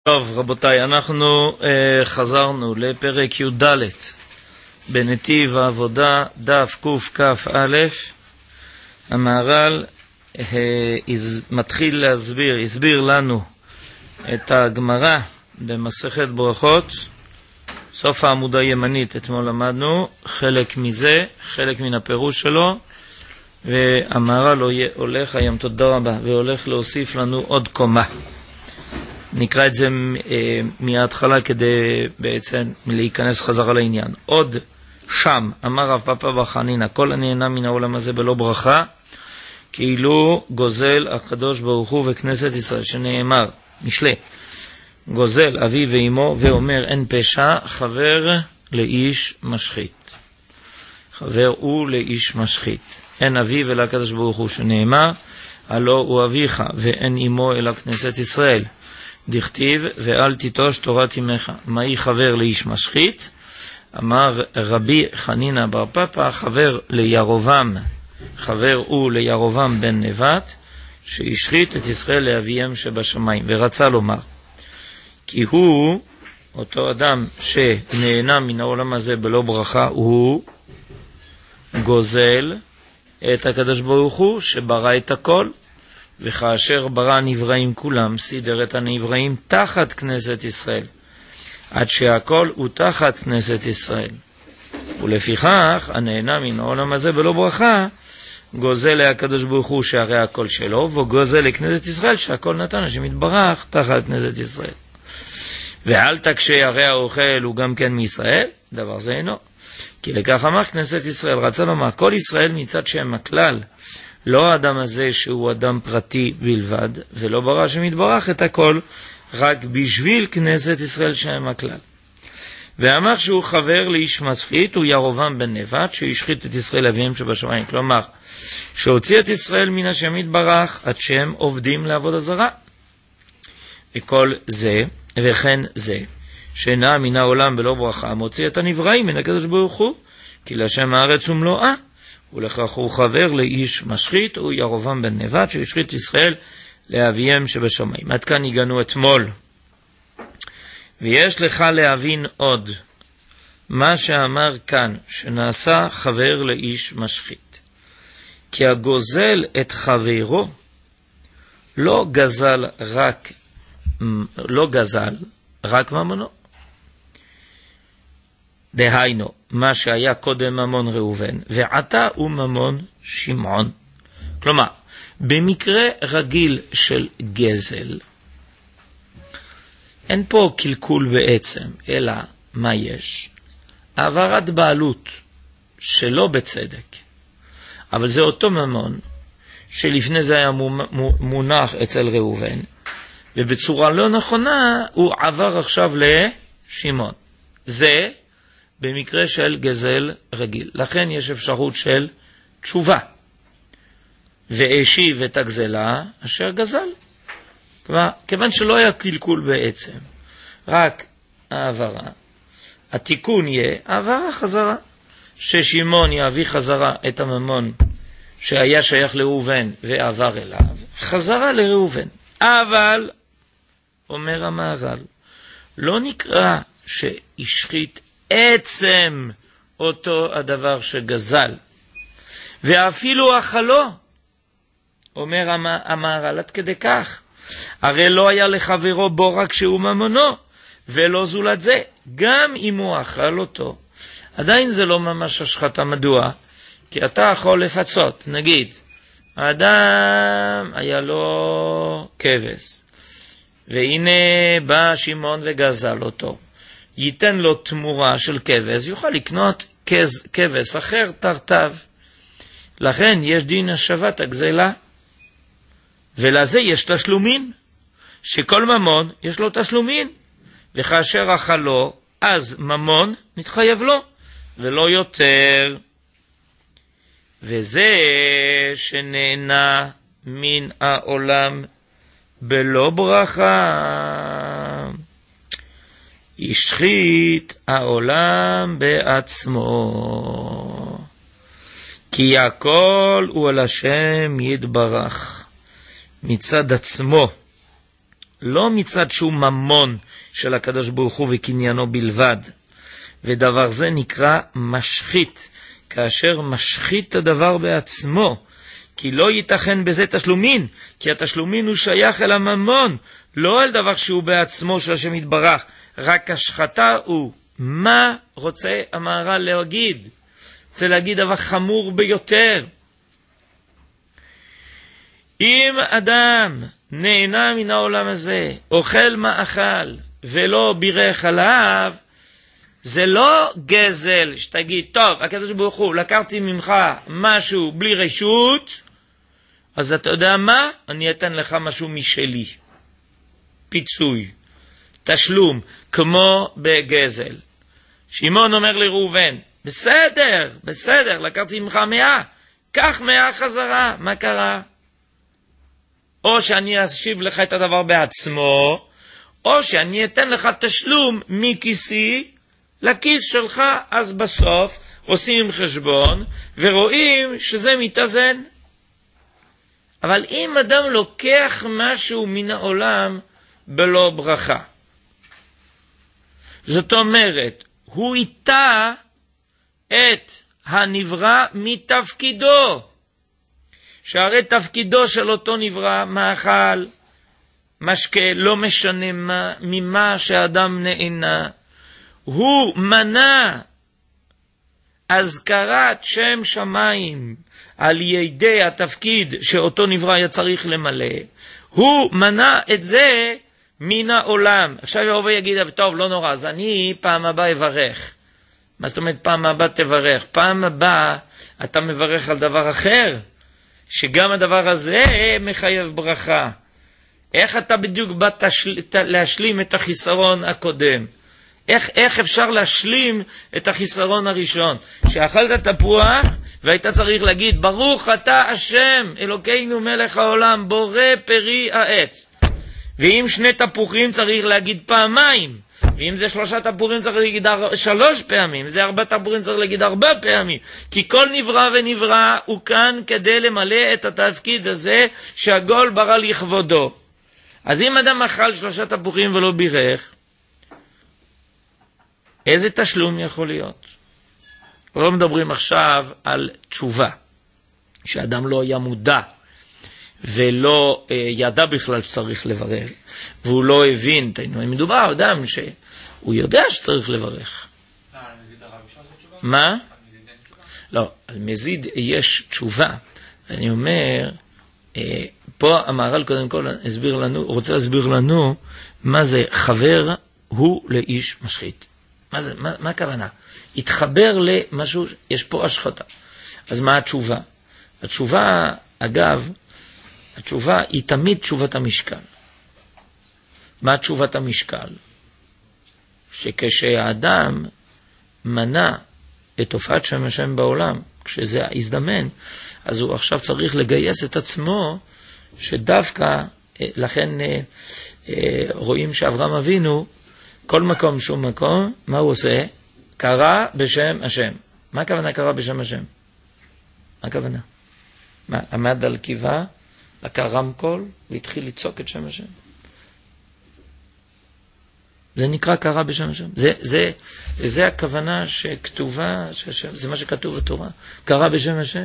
טוב, רבותיי, אנחנו חזרנו לפרק י"ד בנתיב העבודה, דף קכ"א. המהר"ל מתחיל להסביר, הסביר לנו את הגמרא במסכת ברכות, סוף העמודה הימנית. אתמול למדנו חלק מזה, חלק מן הפירוש שלו, והמהר"ל הולך היום, תודה רבה, והולך להוסיף לנו עוד קומה. נקרא את זה מההתחלה כדי בעצם להיכנס חזרה לעניין. עוד שם אמר רב פאפא בר חנינא, כל הנהנה מן העולם הזה בלא ברכה, כאילו גוזל הקדוש ברוך הוא וכנסת ישראל, שנאמר, משלי, גוזל אבי ואמו ואומר אין פשע, חבר לאיש משחית. חבר הוא לאיש משחית. אין אבי ולא הקדוש ברוך הוא, שנאמר, הלא הוא אביך ואין אמו אלא כנסת ישראל. דכתיב ואל תיטוש תורת אמך. מהי חבר לאיש משחית? אמר רבי חנינא בר פאפא, חבר לירובעם, חבר הוא לירובעם בן נבט, שהשחית את ישראל לאביהם שבשמיים. ורצה לומר כי הוא, אותו אדם שנהנה מן העולם הזה בלא ברכה, הוא גוזל את הקדוש ברוך הוא שברא את הכל, וכאשר ברא הנבראים כולם, סידר את הנבראים תחת כנסת ישראל, עד שהכל הוא תחת כנסת ישראל. ולפיכך, הנהנה מן העולם הזה בלא ברכה, גוזל להקדוש ברוך הוא שהרי הכל שלו, וגוזל לכנסת ישראל שהכל נתן, שמתברך תחת כנסת ישראל. ואל תקשה, הרי האוכל הוא גם כן מישראל, דבר זה אינו. כי לכך אמר כנסת ישראל, רצה לומר, כל ישראל מצד שהם הכלל, לא האדם הזה שהוא אדם פרטי בלבד, ולא ברא שמתברך את הכל, רק בשביל כנסת ישראל שהם הכלל. ואמר שהוא חבר לאיש משחית, הוא ירובעם בן נבט, שהשחית את ישראל אביהם שבשמיים. כלומר, שהוציא את ישראל מן השם יתברך, עד שהם עובדים לעבוד הזרה. וכל זה, וכן זה, שנע מן העולם בלא ברכה, מוציא את הנבראים מן הקדוש ברוך הוא, כי לשם הארץ ומלואה, ולכך הוא חבר לאיש משחית, הוא ירובעם בן נבט, שהשחית ישראל לאביהם שבשמיים. עד כאן הגענו אתמול. ויש לך להבין עוד, מה שאמר כאן, שנעשה חבר לאיש משחית. כי הגוזל את חברו, לא גזל רק ממונו. דהיינו, מה שהיה קודם ממון ראובן, ועתה הוא ממון שמעון. כלומר, במקרה רגיל של גזל, אין פה קלקול בעצם, אלא מה יש? העברת בעלות שלא בצדק. אבל זה אותו ממון, שלפני זה היה מונח אצל ראובן, ובצורה לא נכונה הוא עבר עכשיו לשמעון. זה במקרה של גזל רגיל. לכן יש אפשרות של תשובה. והשיב את הגזלה אשר גזל. כיוון שלא היה קלקול בעצם, רק העברה. התיקון יהיה העברה חזרה. ששמעון יביא חזרה את הממון שהיה שייך לראובן ועבר אליו, חזרה לראובן. אבל, אומר המהר"ל, לא נקרא שהשחית עצם אותו הדבר שגזל, ואפילו אכלו. אומר המהר"ל עד כדי כך, הרי לא היה לחברו בו רק שהוא ממונו, ולא זולת זה. גם אם הוא אכל אותו, עדיין זה לא ממש השחתה. מדוע? כי אתה יכול לפצות. נגיד, האדם היה לו כבש, והנה בא שמעון וגזל אותו. ייתן לו תמורה של כבש, יוכל לקנות כבש אחר תרתיו. לכן יש דין השבת הגזלה. ולזה יש תשלומין, שכל ממון יש לו תשלומין, וכאשר אכלו, אז ממון מתחייב לו, ולא יותר. וזה שנהנה מן העולם בלא ברכה, השחית העולם בעצמו, כי הכל הוא על השם יתברך מצד עצמו, לא מצד שהוא ממון של הקדוש ברוך הוא וקניינו בלבד. ודבר זה נקרא משחית, כאשר משחית הדבר בעצמו, כי לא ייתכן בזה תשלומין, כי התשלומין הוא שייך אל הממון, לא אל דבר שהוא בעצמו של השם יתברך, רק השחתה הוא. מה רוצה המהר"ל להגיד? רוצה להגיד דבר חמור ביותר. אם אדם נהנה מן העולם הזה, אוכל מאכל ולא בירך עליו, זה לא גזל שתגיד, טוב, הקדוש ברוך הוא, לקחתי ממך משהו בלי רשות, אז אתה יודע מה? אני אתן לך משהו משלי. פיצוי, תשלום, כמו בגזל. שמעון אומר לראובן, בסדר, לקחתי ממך 100, קח 100 חזרה, מה קרה? או שאני אשיב לך את הדבר בעצמו, או שאני אתן לך תשלום מכיסי לכיס שלך, אז בסוף עושים חשבון ורואים שזה מתאזן. אבל אם אדם לוקח משהו מן העולם בלא ברכה, זאת אומרת, הוא איתה את הנברא מתפקידו, שהרי תפקידו של אותו נברא, מאכל, משקה, לא משנה מה, ממה שהאדם נהנה, הוא מנע הזכרת שם שמיים על ידי התפקיד שאותו נברא היה צריך למלא, הוא מנע את זה מן העולם. עכשיו יבוא ויגיד, טוב, לא נורא, אז אני פעם הבאה אברך. מה זאת אומרת פעם הבאה תברך? פעם הבאה אתה מברך על דבר אחר, שגם הדבר הזה מחייב ברכה. איך אתה בדיוק בא להשלים את החיסרון הקודם? איך אפשר להשלים את החיסרון הראשון? שאכלת תפוח והיית צריך להגיד, ברוך אתה השם אלוקינו מלך העולם בורא פרי העץ. ואם 2 תפוחים צריך להגיד פעמיים, ואם זה 3 תפוחים צריך להגיד 3 פעמים, זה 4 תפוחים צריך להגיד 4 פעמים, כי כל נברא ונברא הוא כאן כדי למלא את התפקיד הזה שהגול ברא לכבודו. אז אם אדם אכל 3 תפוחים ולא בירך, איזה תשלום יכול להיות? לא מדברים עכשיו על תשובה, שאדם לא היה מודע ולא ידע בכלל שצריך לברך, והוא לא הבין, מדובר על אדם שהוא יודע שצריך לברך. על מזיד הרב אפשר לעשות תשובה? מה? על מזיד אין תשובה? לא, על מזיד יש תשובה. אני אומר, פה המהר"ל קודם כל רוצה להסביר לנו מה זה חבר הוא לאיש משחית. מה הכוונה? התחבר למשהו, יש פה השחתה. אז מה התשובה? התשובה, אגב, התשובה היא תמיד תשובת המשקל. מה תשובת המשקל? שכשהאדם מנע את הופעת שם השם בעולם, כשזה הזדמן, אז הוא עכשיו צריך לגייס את עצמו, שדווקא, לכן רואים שאברהם אבינו, כל מקום, שום מקום, מה הוא עושה? קרא בשם השם. מה הכוונה קרא בשם השם? מה הכוונה? מה, עמד על קיבה, לקרא רמקול, והתחיל לצעוק את שם השם. זה נקרא קרא בשם השם. זה הכוונה שכתובה, זה מה שכתוב בתורה. קרא בשם השם.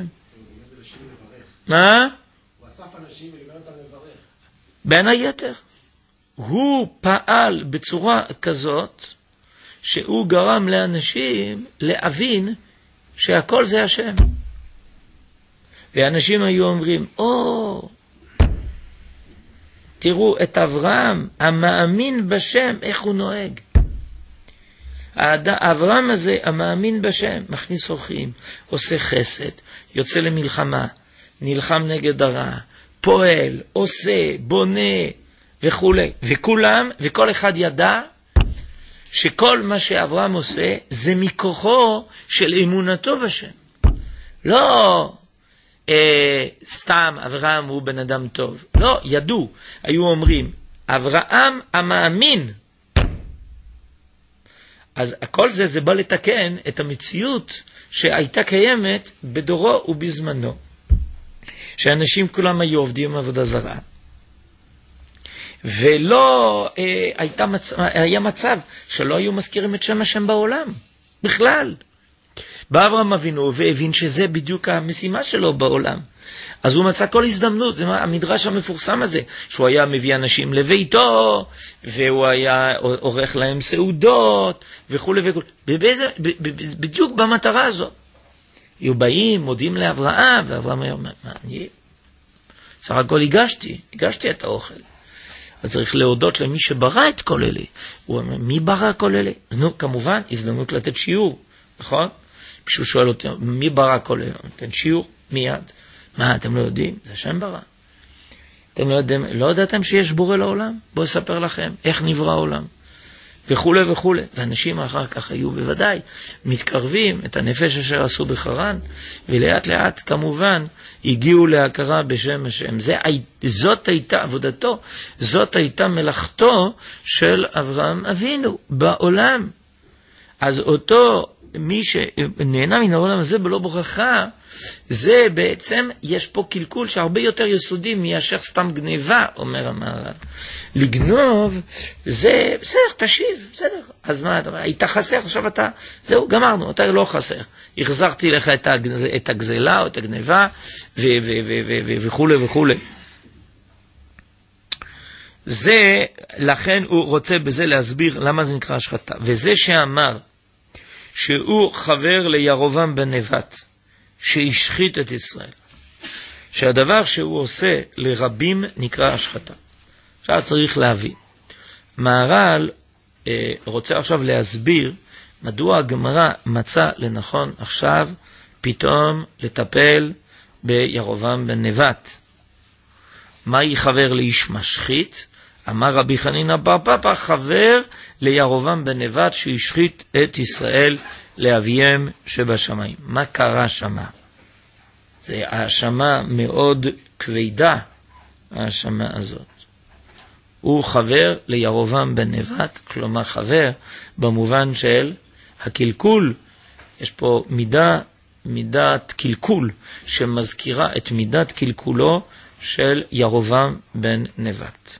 מה? הוא אסף אנשים ולימד אותם לברך. בין היתר. הוא פעל בצורה כזאת, שהוא גרם לאנשים להבין שהכל זה השם. ואנשים היו אומרים, תראו את אברהם, המאמין בשם, איך הוא נוהג. אברהם הזה, המאמין בשם, מכניס אורחים, עושה חסד, יוצא למלחמה, נלחם נגד הרע, פועל, עושה, בונה וכו'. וכולם, וכל אחד ידע שכל מה שאברהם עושה זה מכוחו של אמונתו בשם. לא סתם אברהם הוא בן אדם טוב. לא, ידעו. היו אומרים, אברהם המאמין. אז הכל זה בא לתקן את המציאות שהייתה קיימת בדורו ובזמנו. שאנשים כולם היו עובדים עבודה זרה. ולא היה מצב שלא היו מזכירים את שם השם בעולם, בכלל. בא אברהם אבינו והבין שזה בדיוק המשימה שלו בעולם. אז הוא מצא כל הזדמנות, זה המדרש המפורסם הזה, שהוא היה מביא אנשים לביתו, והוא היה עורך להם סעודות, וכו' וכו'. בדיוק במטרה הזאת. היו באים, מודים לאברהם, ואברהם היה אומר, מה, אני סך הכל הגשתי את האוכל. אז צריך להודות למי שברא את כל אלה. הוא אומר, מי ברא כל אלה? נו, כמובן, הזדמנות לתת שיעור, נכון? פשוט שואל אותי, מי ברא כל אלה? נתן שיעור, מיד. מה, אתם לא יודעים? זה השם ברא. אתם לא ידעתם שיש בורא לעולם? בואו אספר לכם איך נברא העולם. וכו' וכו'. ואנשים אחר כך היו בוודאי מתקרבים את הנפש אשר עשו בחרן, ולאט לאט כמובן הגיעו להכרה בשם השם. זאת הייתה עבודתו, זאת הייתה מלאכתו של אברהם אבינו בעולם. אז אותו מי שנהנה מן העולם הזה בלא ברכה, זה בעצם, יש פה קלקול שהרבה יותר יסודי מאשר סתם גניבה, אומר המהר"ל. לגנוב, זה, בסדר, תשיב, בסדר. אז מה, היית חסר, עכשיו אתה, זהו, גמרנו, אתה לא חסר. החזרתי לך את הגזלה או את הגניבה, וכו' וכו'. זה, לכן הוא רוצה בזה להסביר למה זה נקרא השחתה. וזה שאמר, שהוא חבר לירובעם בן נבט, שהשחית את ישראל. שהדבר שהוא עושה לרבים נקרא השחתה. עכשיו צריך להבין. מהר"ל רוצה עכשיו להסביר מדוע הגמרא מצא לנכון עכשיו פתאום לטפל בירובעם בן נבט. מהי חבר לאיש משחית? אמר רבי חנינא בר פפא, חבר לירובעם בן נבט שהשחית את ישראל לאביהם שבשמיים. מה קרה שמה? זה האשמה מאוד כבדה, האשמה הזאת. הוא חבר לירובעם בן נבט, כלומר חבר במובן של הקלקול. יש פה מידת קלקול שמזכירה את מידת קלקולו של ירובעם בן נבט.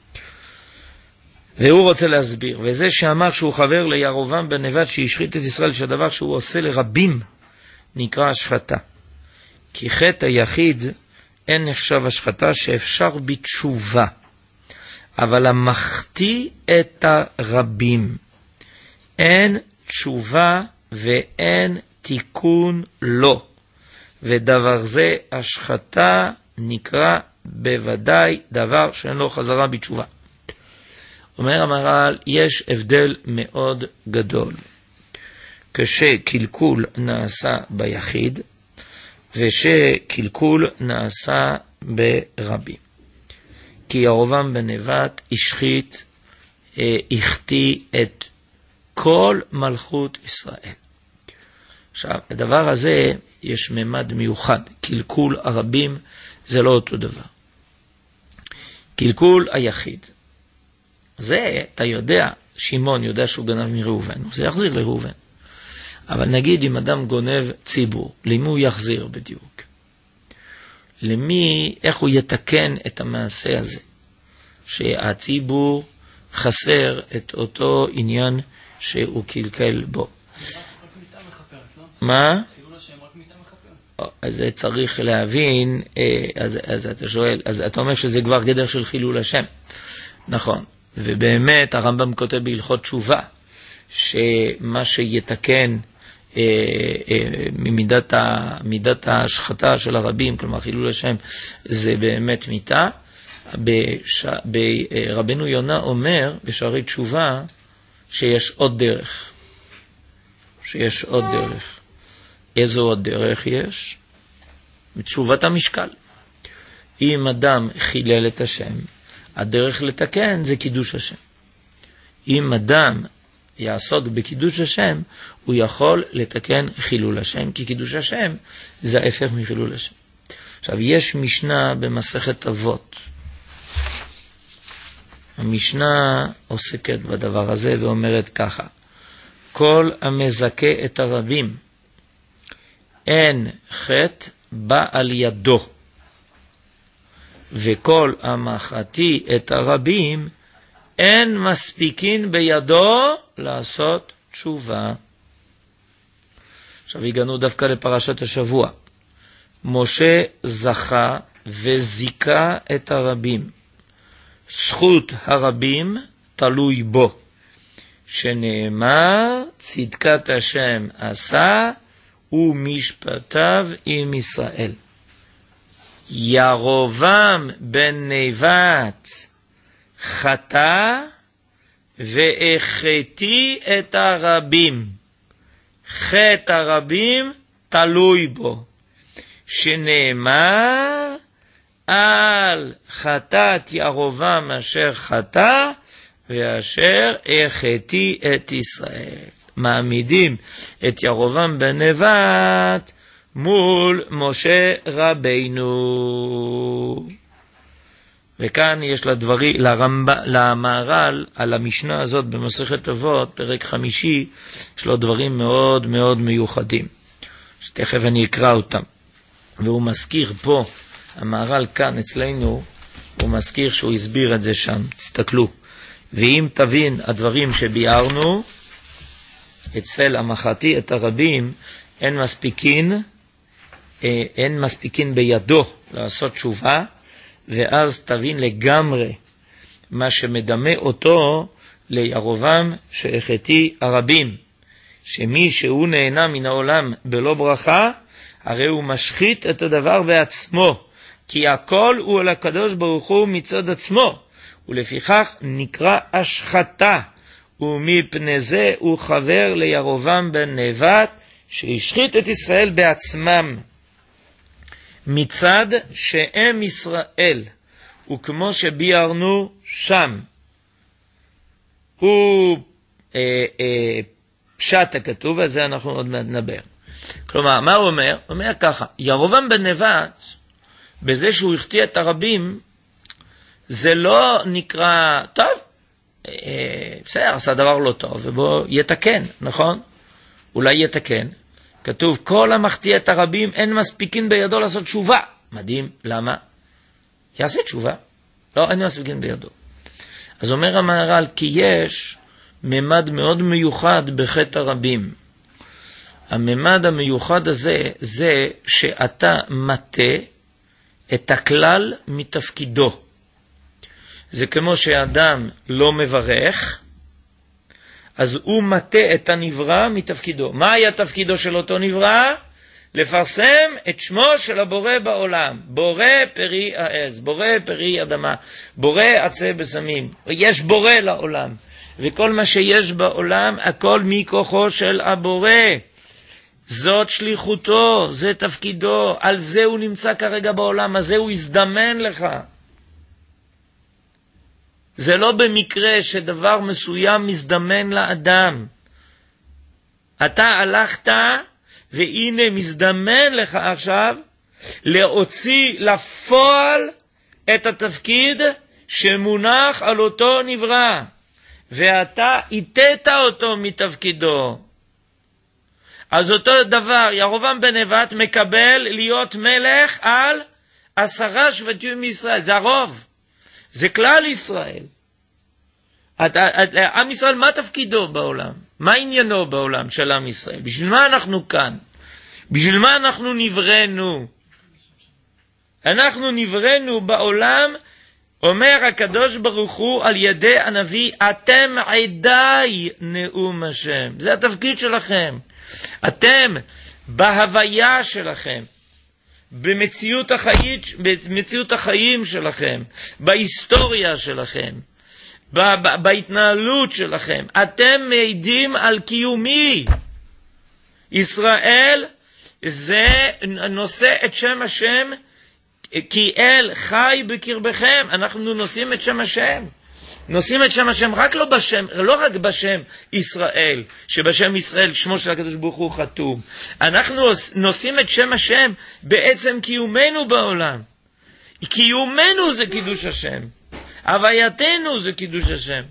והוא רוצה להסביר, וזה שאמר שהוא חבר לירובעם בן נבט שהשחית את ישראל, שהדבר שהוא עושה לרבים נקרא השחתה. כי חטא היחיד אין נחשב השחתה שאפשר בתשובה, אבל המחטיא את הרבים. אין תשובה ואין תיקון לו, ודבר זה השחתה נקרא בוודאי דבר שאין לו חזרה בתשובה. אומר המהר"ל, יש הבדל מאוד גדול כשקלקול נעשה ביחיד ושקלקול נעשה ברבים. כי ירובעם בן נבט השחית, החטיא את כל מלכות ישראל. עכשיו, הדבר הזה יש ממד מיוחד. קלקול הרבים זה לא אותו דבר. קלקול היחיד. זה, אתה יודע, שמעון יודע שהוא גנב מראובן, זה יחזיר לראובן. אבל נגיד אם אדם גונב ציבור, למי הוא יחזיר בדיוק? למי, איך הוא יתקן את המעשה הזה? שהציבור חסר את אותו עניין שהוא קלקל בו. מה? אז זה צריך להבין, אז אתה שואל, אז אתה אומר שזה כבר גדר של חילול השם. נכון. ובאמת הרמב"ם כותב בהלכות תשובה, שמה שיתקן מידת ההשחתה של הרבים, כלומר חילול השם, זה באמת מיתה. רבנו יונה אומר בשערי תשובה שיש עוד דרך. שיש עוד דרך. איזו עוד דרך יש? בתשובת המשקל. אם אדם חילל את השם, הדרך לתקן זה קידוש השם. אם אדם יעסוק בקידוש השם, הוא יכול לתקן חילול השם, כי קידוש השם זה ההפך מחילול השם. עכשיו, יש משנה במסכת אבות. המשנה עוסקת בדבר הזה ואומרת ככה, כל המזכה את הרבים, אין חטא בא על ידו, וכל המחתי את הרבים, אין מספיקין בידו לעשות תשובה. עכשיו הגענו דווקא לפרשת השבוע. משה זכה וזיקה את הרבים. זכות הרבים תלוי בו. שנאמר, צדקת השם עשה ומשפטיו עם ישראל. ירובעם בן נבט חטא והחטיא את הרבים. חטא הרבים תלוי בו. שנאמר, על חטאת ירובעם אשר חטא ואשר החטיא את ישראל. מעמידים את ירובעם בן נבט מול משה רבינו. וכאן יש למהר"ל על המשנה הזאת במסכת אבות, פרק 5, יש לו דברים מאוד מאוד מיוחדים, שתכף אני אקרא אותם. והוא מזכיר פה, המהר"ל כאן אצלנו, הוא מזכיר שהוא הסביר את זה שם, תסתכלו. ואם תבין הדברים שביארנו, אצל המחתי את הרבים, אין מספיקין בידו לעשות תשובה, ואז תבין לגמרי מה שמדמה אותו לירובעם שהחטיא הרבים, שמי שהוא נהנה מן העולם בלא ברכה, הרי הוא משחית את הדבר בעצמו, כי הכל הוא על הקדוש ברוך הוא מצד עצמו, ולפיכך נקרא השחתה, ומפני זה הוא חבר לירובעם בן נבט, שהשחית את ישראל בעצמם, מצד שהם ישראל, וכמו שביארנו שם, הוא פשט הכתוב, על זה אנחנו עוד מעט נדבר. כלומר, מה הוא אומר? הוא אומר ככה, ירובעם בן נבט, בזה שהוא החטיא את הרבים, זה לא נקרא, טוב, בסדר, עשה דבר לא טוב, ובוא יתקן, נכון? אולי יתקן. כתוב, כל המחטיא את הרבים, אין מספיקין בידו לעשות תשובה. מדהים, למה? יעשה תשובה. לא, אין מספיקין בידו. אז אומר המהר"ל, כי יש ממד מאוד מיוחד בחטא הרבים. הממד המיוחד הזה, זה שאתה מטה את הכלל מתפקידו. זה כמו שאדם לא מברך, אז הוא מטה את הנברא מתפקידו. מה היה תפקידו של אותו נברא? לפרסם את שמו של הבורא בעולם. בורא פרי העז, בורא פרי אדמה, בורא עצי בשמים. יש בורא לעולם. וכל מה שיש בעולם, הכל מכוחו של הבורא. זאת שליחותו, זה תפקידו. על זה הוא נמצא כרגע בעולם, הזה הוא הזדמן לך. זה לא במקרה שדבר מסוים מזדמן לאדם. אתה הלכת, והנה מזדמן לך עכשיו להוציא לפועל את התפקיד שמונח על אותו נברא. ואתה איתת אותו מתפקידו. אז אותו דבר, ירובעם בן נבט מקבל להיות מלך על 10 שבטים מישראל. זה הרוב. זה כלל ישראל. עם ישראל, מה תפקידו בעולם? מה עניינו בעולם של עם ישראל? בשביל מה אנחנו כאן? בשביל מה אנחנו נבראנו? אנחנו נבראנו בעולם, אומר הקדוש ברוך הוא על ידי הנביא, אתם עדיי נאום השם. זה התפקיד שלכם. אתם בהוויה שלכם. במציאות החיים שלכם, בהיסטוריה שלכם, בהתנהלות שלכם, אתם מעידים על קיומי. ישראל זה נושא את שם השם, כי אל חי בקרבכם. אנחנו נושאים את שם השם. נושאים את שם השם לא רק בשם ישראל, שבשם ישראל שמו של הקדוש ברוך הוא חתום. אנחנו נושאים את שם השם בעצם קיומנו בעולם. קיומנו זה קידוש השם. הווייתנו זה קידוש השם.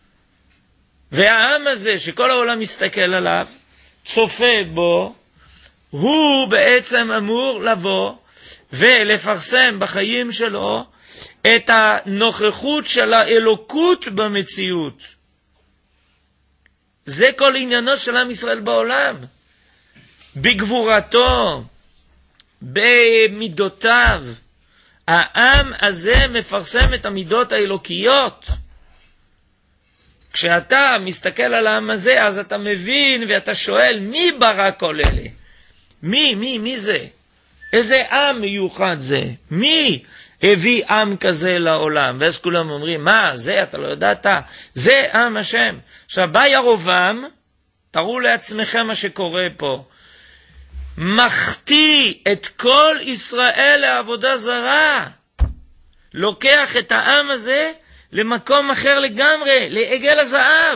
והעם הזה שכל העולם מסתכל עליו, צופה בו, הוא בעצם אמור לבוא ולפרסם בחיים שלו את הנוכחות של האלוקות במציאות. זה כל עניינו של עם ישראל בעולם. בגבורתו, במידותיו. העם הזה מפרסם את המידות האלוקיות. כשאתה מסתכל על העם הזה, אז אתה מבין ואתה שואל, מי ברא כל אלה? מי זה? איזה עם מיוחד זה? מי הביא עם כזה לעולם? ואז כולם אומרים, מה זה? אתה לא יודעת? זה עם השם. עכשיו בא ירובעם, תראו לעצמכם מה שקורה פה. מחטיא את כל ישראל לעבודה זרה. לוקח את העם הזה למקום אחר לגמרי, לעגל הזהב.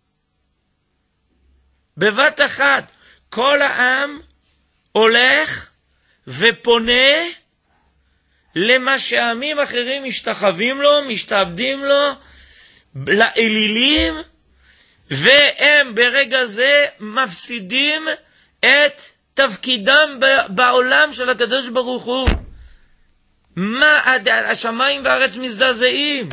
בבת אחת, כל העם הולך ופונה למה שעמים אחרים משתחווים לו, משתעבדים לו, לאלילים, והם ברגע זה מפסידים את תפקידם בעולם של הקדוש ברוך הוא. מה השמיים והארץ מזדעזעים?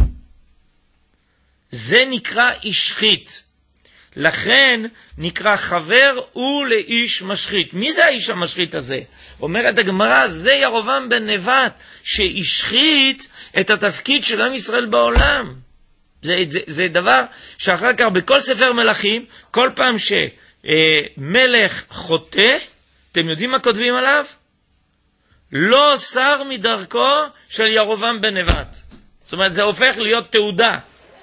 זה נקרא השחית. לכן נקרא חבר ולאיש משחית. מי זה האיש המשחית הזה? אומרת הגמרא, זה ירובעם בן נבט, שהשחית את התפקיד של עם ישראל בעולם. זה דבר שאחר כך בכל ספר מלכים, כל פעם שמלך חוטא, אתם יודעים מה כותבים עליו? לא סר מדרכו של ירובעם בן נבט. זאת אומרת, זה הופך להיות תעודה.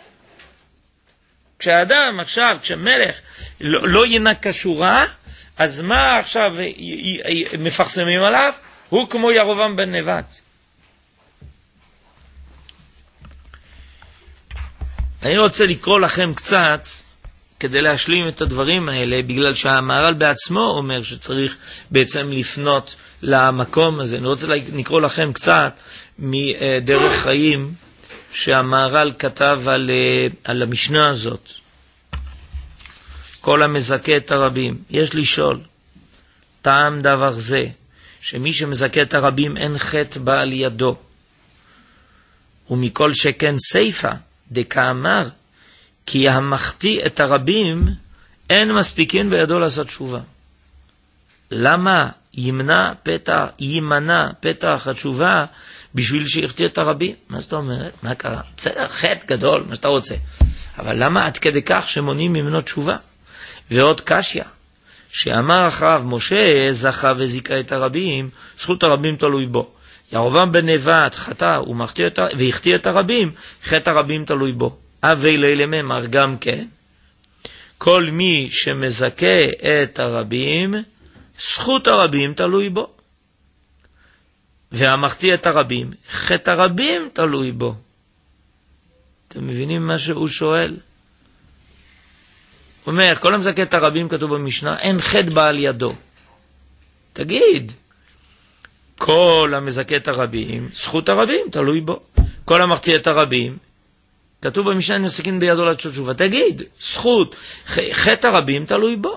כשאדם עכשיו, כשמלך לא ינק כשורה, אז מה עכשיו מפרסמים עליו? הוא כמו ירובעם בן נבט. אני רוצה לקרוא לכם קצת, כדי להשלים את הדברים האלה, בגלל שהמהר"ל בעצמו אומר שצריך בעצם לפנות למקום הזה. אני רוצה לקרוא לכם קצת מדרך חיים, שהמהר"ל כתב על המשנה הזאת. כל המזכה את הרבים. יש לשאול, טעם דבר זה, שמי שמזכה את הרבים אין חטא בא על ידו. ומכל שכן סייפה, דקאמר, כי המחטיא את הרבים אין מספיקין בידו לעשות תשובה. למה יימנע פתח התשובה בשביל שיחטיא את הרבים? מה זאת אומרת? מה קרה? בסדר, חטא גדול, מה שאתה רוצה. אבל למה עד כדי כך שמונעים ממנו תשובה? ועוד קשיא, שאמר אחריו, משה זכה וזיכה את הרבים, זכות הרבים תלוי בו. ירובעם בן נבט חטא והחטיא את הרבים, חטא הרבים תלוי בו. אבל למאמר גם כן, כל מי שמזכה את הרבים, זכות הרבים תלוי בו. והמחטיא את הרבים, חטא הרבים תלוי בו. אתם מבינים מה שהוא שואל? הוא אומר, כל המזכה את הרבים, כתוב במשנה, אין חטא בא על ידו. תגיד, כל המזכה את הרבים, זכות הרבים תלוי בו. כל המחטיא את הרבים, כתוב במשנה, אין מסכין בידו לעשות תשובה. תגיד, זכות, חטא הרבים תלוי בו.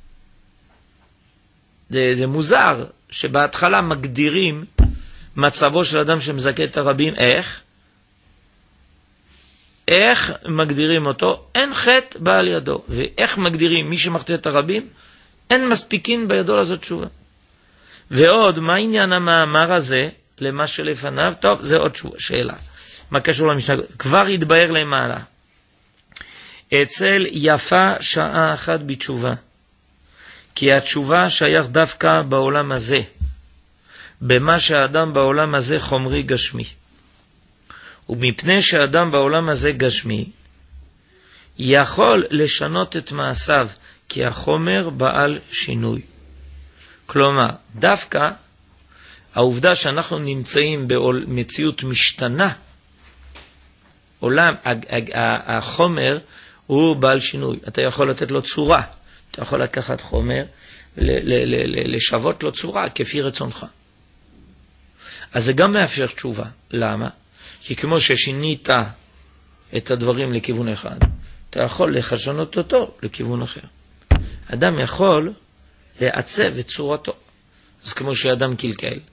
זה מוזר שבהתחלה מגדירים מצבו של אדם שמזכה את הרבים. איך מגדירים אותו? אין חטא בא על ידו. ואיך מגדירים מי שמחטיא את הרבים? אין מספיקין בידו לעשות תשובה. ועוד, מה עניין המאמר הזה למה שלפניו? טוב, זה עוד שאלה. מה קשור למשנה? כבר יתבהר למעלה. אצל יפה שעה אחת בתשובה. כי התשובה שייך דווקא בעולם הזה. במה שהאדם בעולם הזה חומרי גשמי. ומפני שהאדם בעולם הזה גשמי, יכול לשנות את מעשיו, כי החומר בעל שינוי. כלומר, דווקא העובדה שאנחנו נמצאים במציאות משתנה, עולם, החומר הוא בעל שינוי. אתה יכול לתת לו צורה, אתה יכול לקחת חומר, לשוות לו צורה כפי רצונך. אז זה גם מאפשר תשובה. למה? כי כמו ששינית את הדברים לכיוון אחד, אתה יכול לשנות אותו לכיוון אחר. אדם יכול לעצב את צורתו. אז כמו שאדם קלקל,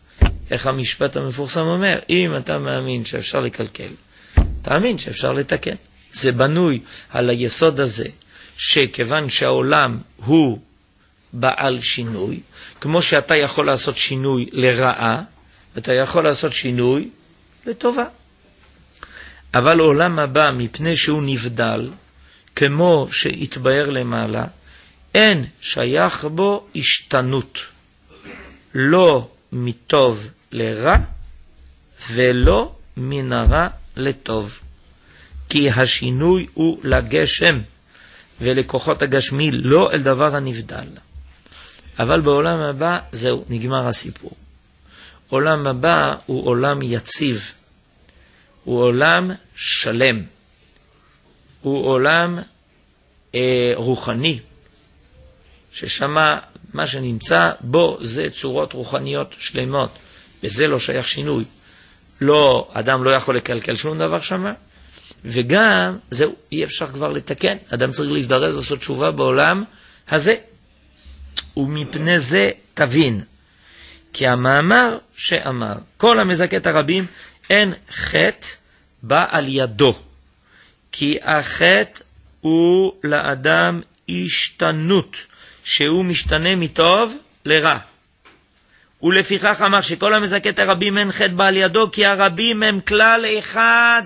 איך המשפט המפורסם אומר, אם אתה מאמין שאפשר לקלקל, תאמין שאפשר לתקן. זה בנוי על היסוד הזה, שכיוון שהעולם הוא בעל שינוי, כמו שאתה יכול לעשות שינוי לרעה, אתה יכול לעשות שינוי לטובה. אבל העולם הבא, מפני שהוא נבדל, כמו שהתבהר למעלה, אין שייך בו השתנות, לא מטוב לרע ולא מן הרע לטוב, כי השינוי הוא לגשם ולכוחות הגשמי, לא אל דבר הנבדל. אבל בעולם הבא זהו, נגמר הסיפור. עולם הבא הוא עולם יציב, הוא עולם שלם, הוא עולם רוחני, ששמה מה שנמצא בו זה צורות רוחניות שלמות, וזה לא שייך שינוי. לא, אדם לא יכול לקלקל שום דבר שמה, וגם זהו, אי אפשר כבר לתקן. אדם צריך להזדרז לעשות תשובה בעולם הזה. ומפני זה תבין, כי המאמר שאמר, כל המזכה את הרבים, אין חטא בא על ידו, כי החטא הוא לאדם השתנות, שהוא משתנה מטוב לרע. ולפיכך אמר שכל המזכה את הרבים אין חטא בא על ידו, כי הרבים הם כלל אחד,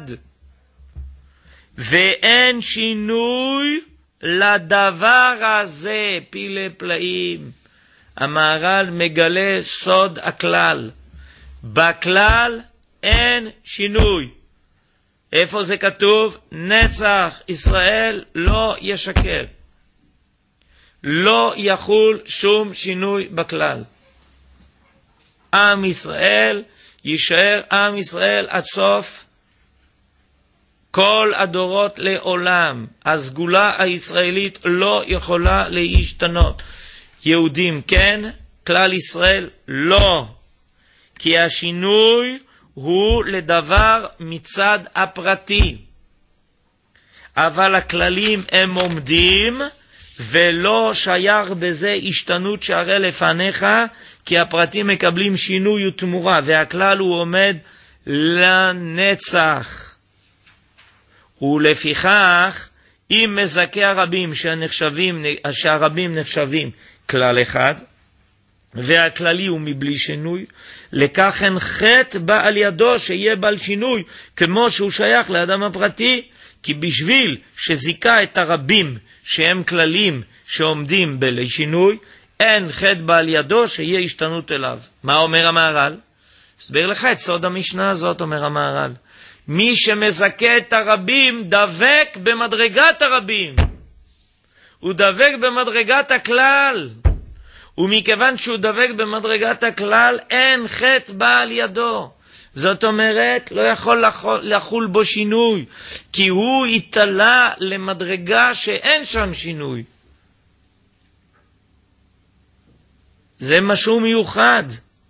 ואין שינוי לדבר הזה. פילי פלאים, המהר"ל מגלה סוד הכלל. בכלל אין שינוי. איפה זה כתוב? נצח ישראל לא ישקר. לא יחול שום שינוי בכלל. עם ישראל יישאר עם ישראל עד סוף כל הדורות לעולם. הסגולה הישראלית לא יכולה להשתנות. יהודים כן, כלל ישראל לא. כי השינוי הוא לדבר מצד הפרטי. אבל הכללים הם עומדים, ולא שייך בזה השתנות שהרי לפניך, כי הפרטים מקבלים שינוי ותמורה, והכלל הוא עומד לנצח. ולפיכך, אם מזכה הרבים שהרבים נחשבים כלל אחד, והכללי הוא מבלי שינוי, לכך אין חטא בא על ידו שיהיה בעל שינוי, כמו שהוא שייך לאדם הפרטי, כי בשביל שזיקה את הרבים שהם כללים שעומדים בלשינוי, אין חטא בא על ידו שיהיה השתנות אליו. מה אומר המהר"ל? אסביר לך את סוד המשנה הזאת, אומר המהר"ל. מי שמזכה את הרבים דבק במדרגת הרבים, הוא דבק במדרגת הכלל, ומכיוון שהוא דבק במדרגת הכלל, אין חטא בא על ידו. זאת אומרת, לא יכול לחול בו שינוי, כי הוא התעלה למדרגה שאין שם שינוי. זה משהו מיוחד.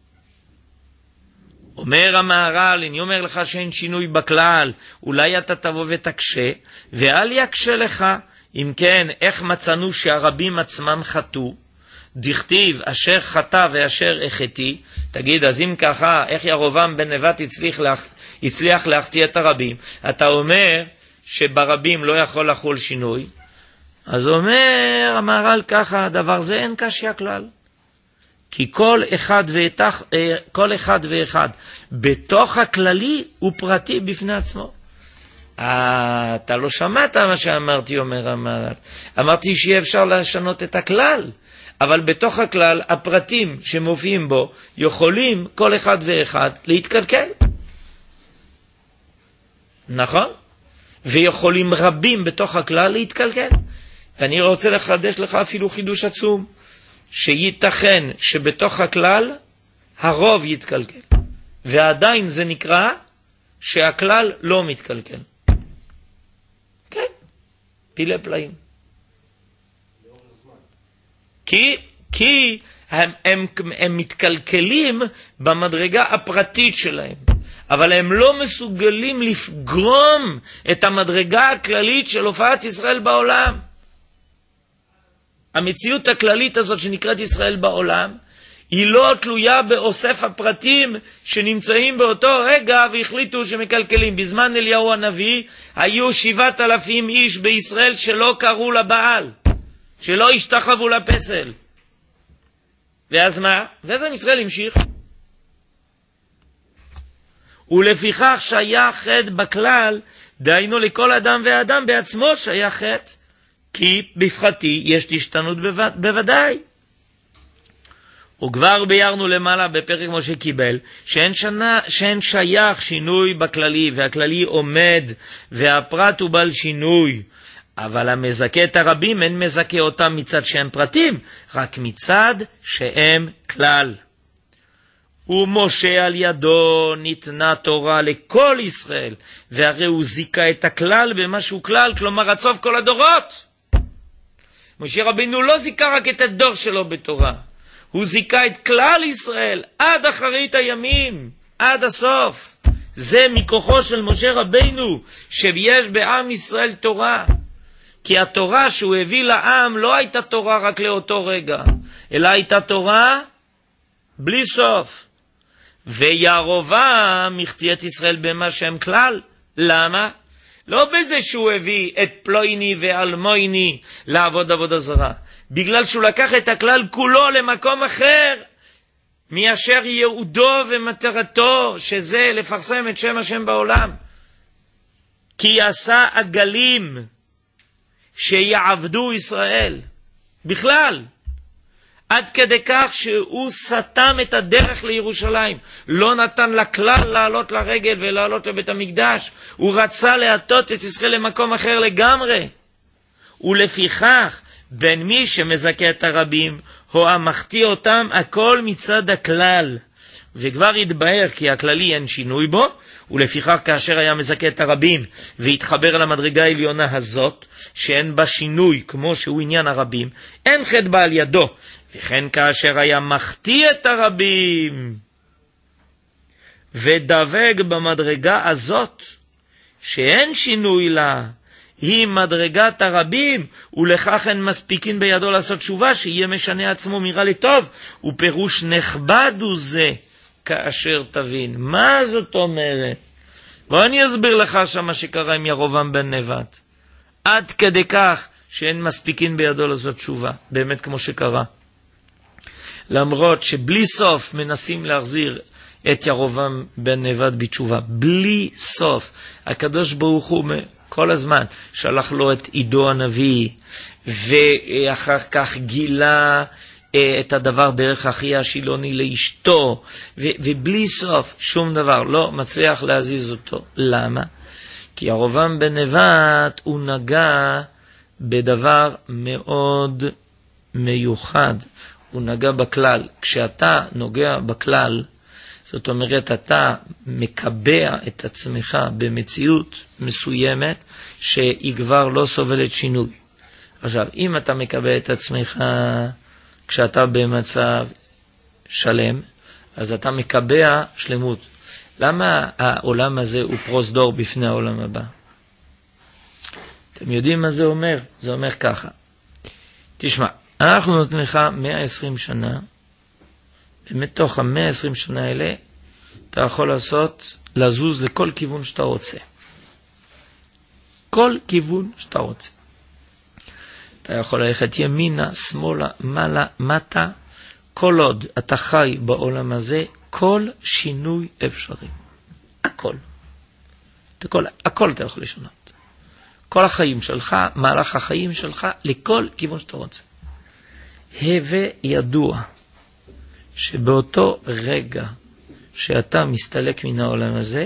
אומר המהר"ל, אני אומר לך שאין שינוי בכלל, אולי אתה תבוא ותקשה, ואל יקשה לך. אם כן, איך מצאנו שהרבים עצמם חטאו? דכתיב אשר חטא ואשר החטיא. תגיד, אז אם ככה, איך ירבעם בן נבט הצליח להחטיא את הרבים? אתה אומר שברבים לא יכול לחול שינוי. אז אומר המהר"ל ככה, דבר זה אין קשיא כלל. כי כל אחד ואחד בתוך הכללי הוא פרטי בפני עצמו. אתה לא שמעת מה שאמרתי, אומר המהר"ל. אמרתי שיהיה אפשר לשנות את הכלל, אבל בתוך הכלל הפרטים שמופיעים בו יכולים כל אחד ואחד להתקלקל. נכון? ויכולים רבים בתוך הכלל להתקלקל. ואני רוצה לחדש לך אפילו חידוש עצום, שייתכן שבתוך הכלל הרוב יתקלקל, ועדיין זה נקרא שהכלל לא מתקלקל. כן, פילי פלאים. כי הם מתקלקלים במדרגה הפרטית שלהם, אבל הם לא מסוגלים לפגום את המדרגה הכללית של הופעת ישראל בעולם. המציאות הכללית הזאת שנקראת ישראל בעולם, היא לא תלויה באוסף הפרטים שנמצאים באותו רגע והחליטו שמקלקלים. בזמן אליהו הנביא היו 7,000 איש בישראל שלא קראו לבעל, שלא השתחוו לפסל. ואז מה? ואז עם ישראל המשיך. ולפיכך שייך חטא בכלל, דהיינו לכל אדם ואדם בעצמו שייך חטא, כי בפחתי יש השתנות בוודאי. וכבר ביארנו למעלה בפרק משה קיבל, שאין שייך שינוי בכללי, והכללי עומד, והפרט הוא בעל שינוי. אבל המזכה את הרבים אין מזכה אותם מצד שהם פרטים, רק מצד שהם כלל. ומשה על ידו ניתנה תורה לכל ישראל, והרי הוא זיקה את הכלל במה שהוא כלל, כלומר עד סוף כל הדורות. משה רבינו לא זיקה רק את הדור שלו בתורה, הוא זיקה את כלל ישראל עד אחרית הימים, עד הסוף. זה מכוחו של משה רבינו שיש בעם ישראל תורה. כי התורה שהוא הביא לעם לא הייתה תורה רק לאותו רגע, אלא הייתה תורה בלי סוף. וירובעם החטיא את ישראל במה שהם כלל. למה? לא בזה שהוא הביא את פלויני ואלמויני לעבוד עבודה זרה, בגלל שהוא לקח את הכלל כולו למקום אחר מאשר יעודו ומטרתו, שזה לפרסם את שם השם בעולם. כי עשה עגלים שיעבדו ישראל בכלל, עד כדי כך שהוא סתם את הדרך לירושלים, לא נתן לכלל לעלות לרגל ולעלות לבית המקדש, הוא רצה להטות את ישראל למקום אחר לגמרי. ולפיכך בין מי שמזכה את הרבים או המחטיא אותם, הכל מצד הכלל, וכבר יתבהר כי הכללי אין שינוי בו. ולפיכך כאשר היה מזכה את הרבים והתחבר למדרגה העליונה הזאת שאין בה שינוי כמו שהוא עניין הרבים, אין חטא בה על ידו. וכן כאשר היה מחטיא את הרבים ודבק במדרגה הזאת שאין שינוי לה, היא מדרגת הרבים, ולכך אין מספיקין בידו לעשות תשובה שיהיה משנה עצמו מרע לטוב. ופירוש נכבד הוא זה כאשר תבין. מה זאת אומרת? בוא אני אסביר לך שמה שקרה עם ירובעם בן נבט, עד כדי כך שאין מספיקין בידו לעשות תשובה, באמת כמו שקרה. למרות שבלי סוף מנסים להחזיר את ירובעם בן נבט בתשובה, בלי סוף. הקדוש ברוך הוא כל הזמן שלח לו את עידו הנביא, ואחר כך גילה את הדבר דרך אחי השילוני לאשתו, ובלי סוף שום דבר לא מצליח להזיז אותו. למה? כי ירובעם בן נבט הוא נגע בדבר מאוד מיוחד, הוא נגע בכלל. כשאתה נוגע בכלל, זאת אומרת אתה מקבע את עצמך במציאות מסוימת שהיא כבר לא סובלת שינוי. עכשיו, אם אתה מקבע את עצמך כשאתה במצב שלם, אז אתה מקבע שלמות. למה העולם הזה הוא פרוזדור בפני העולם הבא? אתם יודעים מה זה אומר? זה אומר ככה. תשמע, אנחנו נותנים לך 120 שנה, ומתוך ה-120 שנה האלה, אתה יכול לזוז לכל כיוון שאתה רוצה. כל כיוון שאתה רוצה. אתה יכול ללכת ימינה, שמאלה, מעלה, מטה, כל עוד אתה חי בעולם הזה, כל שינוי אפשרי. הכל. הכל אתה יכול לשנות. כל החיים שלך, מהלך החיים שלך, לכל כיוון שאתה רוצה. הווה ידוע שבאותו רגע שאתה מסתלק מן העולם הזה,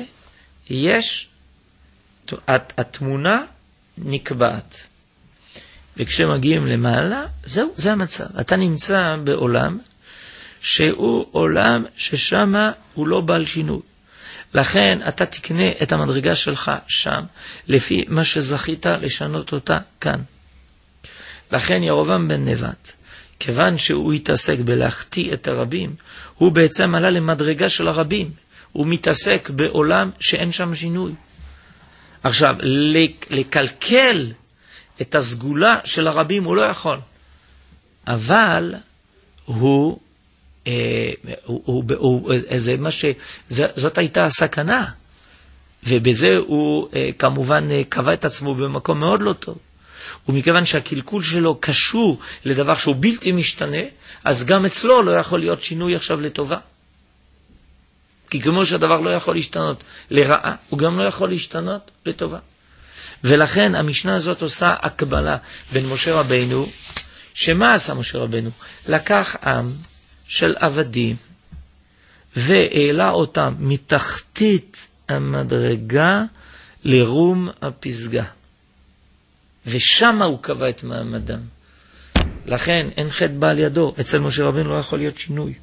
התמונה נקבעת. וכשמגיעים למעלה, זהו, זה המצב. אתה נמצא בעולם שהוא עולם ששם הוא לא בעל שינוי. לכן אתה תקנה את המדרגה שלך שם, לפי מה שזכית לשנות אותה כאן. לכן ירובעם בן נבט, כיוון שהוא התעסק בלהחטיא את הרבים, הוא בעצם עלה למדרגה של הרבים. הוא מתעסק בעולם שאין שם שינוי. עכשיו, לקלקל את הסגולה של הרבים הוא לא יכול. אבל הוא זאת הייתה הסכנה, ובזה הוא כמובן קבע את עצמו במקום מאוד לא טוב. ומכיוון שהקלקול שלו קשור לדבר שהוא בלתי משתנה, אז גם אצלו לא יכול להיות שינוי עכשיו לטובה. כי כמו שהדבר לא יכול להשתנות לרעה, הוא גם לא יכול להשתנות לטובה. ולכן המשנה הזאת עושה הקבלה בין משה רבנו, שמה עשה משה רבנו? לקח עם של עבדים, והעלה אותם מתחתית המדרגה לרום הפסגה. ושם הוא קבע את מעמדם. לכן אין חטא בעל ידו. אצל משה רבנו לא יכול להיות שינוי.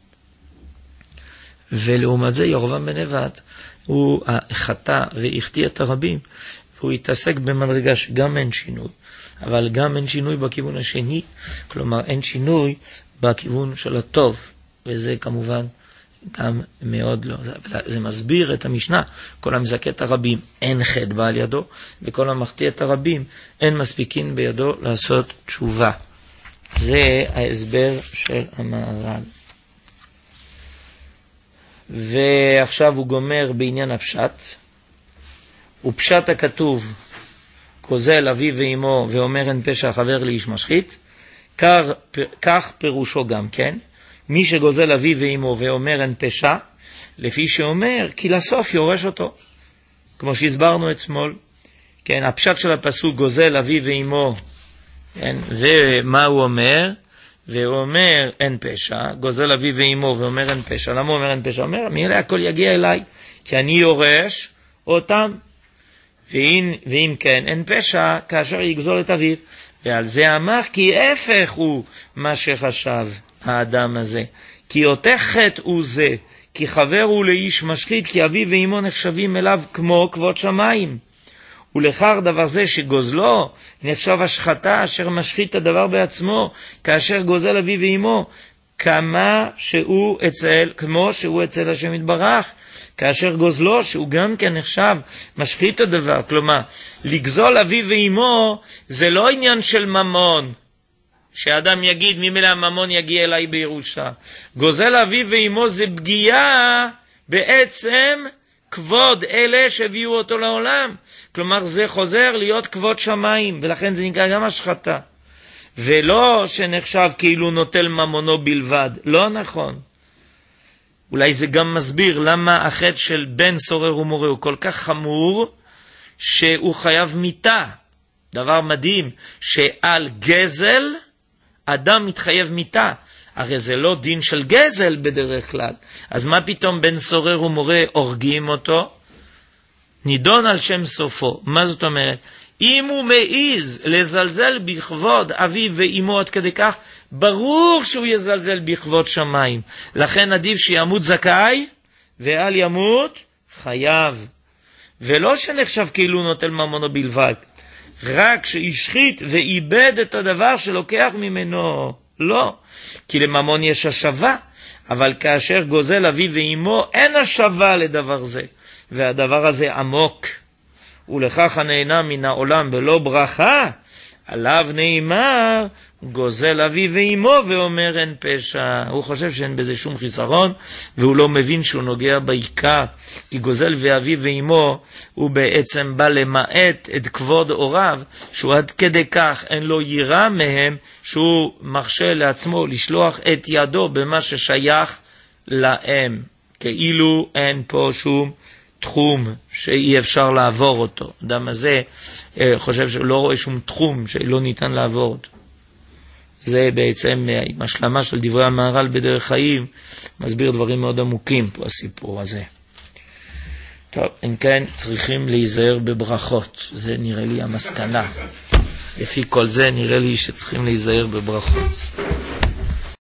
ולעומת זה ירבעם בן נבט הוא חטא והחטיא את הרבים, והוא התעסק במדרגה שגם אין שינוי, אבל גם אין שינוי בכיוון השני, כלומר אין שינוי בכיוון של הטוב, וזה כמובן גם מאוד לא. זה מסביר את המשנה, כל המזכה את הרבים אין חטא בעל ידו, וכל המחטיא את הרבים אין מספיקין בידו לעשות תשובה. זה ההסבר של המהר"ל. ועכשיו הוא גומר בעניין הפשט. ופשט הכתוב, גוזל אביו ואמו ואומר אין פשע חבר לאיש משחית, כך פירושו גם כן, מי שגוזל אביו ואמו ואומר אין פשע, לפי שאומר כי לסוף יורש אותו, כמו שהסברנו אתמול. כן, הפשט של הפסוק גוזל אביו ואמו, כן, ומה הוא אומר? והוא אומר אין פשע, גוזל אביו ואמו ואומר אין פשע. למה הוא אומר אין פשע? הוא אומר מאלה הכל יגיע אליי, כי אני יורש אותם. ואם כן אין פשע כאשר יגזול את אביו. ועל זה אמר כי ההפך הוא מה שחשב האדם הזה, כי אותך חטא הוא זה, כי חבר הוא לאיש משחית, כי אביו ואמו נחשבים אליו כמו כבוד שמיים. ולכך דבר זה שגוזלו נחשב השחתה אשר משחית הדבר בעצמו, כאשר גוזל אביו ואמו, כמו שהוא אצל השם יתברך, כאשר גוזלו שהוא גם כן נחשב משחית הדבר. כלומר, לגזול אביו ואמו זה לא עניין של ממון, שאדם יגיד ממילא הממון יגיע אליי בירושה. גוזל אביו ואמו זה פגיעה בעצם כבוד אלה שהביאו אותו לעולם. כלומר זה חוזר להיות כבוד שמיים, ולכן זה נקרא גם השחתה. ולא שנחשב כאילו נוטל ממונו בלבד. לא נכון. אולי זה גם מסביר למה החטא של בן סורר ומורה הוא כל כך חמור, שהוא חייב מיתה. דבר מדהים, שעל גזל אדם מתחייב מיתה. הרי זה לא דין של גזל בדרך כלל. אז מה פתאום בן סורר ומורה הורגים אותו? נידון על שם סופו. מה זאת אומרת? אם הוא מעיז לזלזל בכבוד אביו ואמו עד כדי כך, ברור שהוא יזלזל בכבוד שמיים. לכן עדיף שימות זכאי ואל ימות חייב. ולא שנחשב כאילו נוטל ממונו בלבד, רק שהשחית ואיבד את הדבר שלוקח ממנו. לא, כי לממון יש השווה, אבל כאשר גוזל אביו ואמו אין השווה לדבר זה, והדבר הזה עמוק, ולכך הנהנה מן העולם בלא ברכה, עליו נאמר גוזל אביו ואמו ואומר אין פשע. הוא חושב שאין בזה שום חיסרון, והוא לא מבין שהוא נוגע בעיקר, כי גוזל ואביו ואמו הוא בעצם בא למעט את כבוד הוריו, שהוא עד כדי כך אין לו יראה מהם, שהוא מרשה לעצמו לשלוח את ידו במה ששייך להם, כאילו אין פה שום תחום שאי אפשר לעבור אותו. אדם הזה חושב שלא רואה שום תחום שלא ניתן לעבור אותו. זה בעצם עם השלמה של דברי המהר"ל בדרך חיים, מסביר דברים מאוד עמוקים פה הסיפור הזה. טוב, אם כן צריכים להיזהר בברכות, זה נראה לי המסקנה. לפי כל זה נראה לי שצריכים להיזהר בברכות.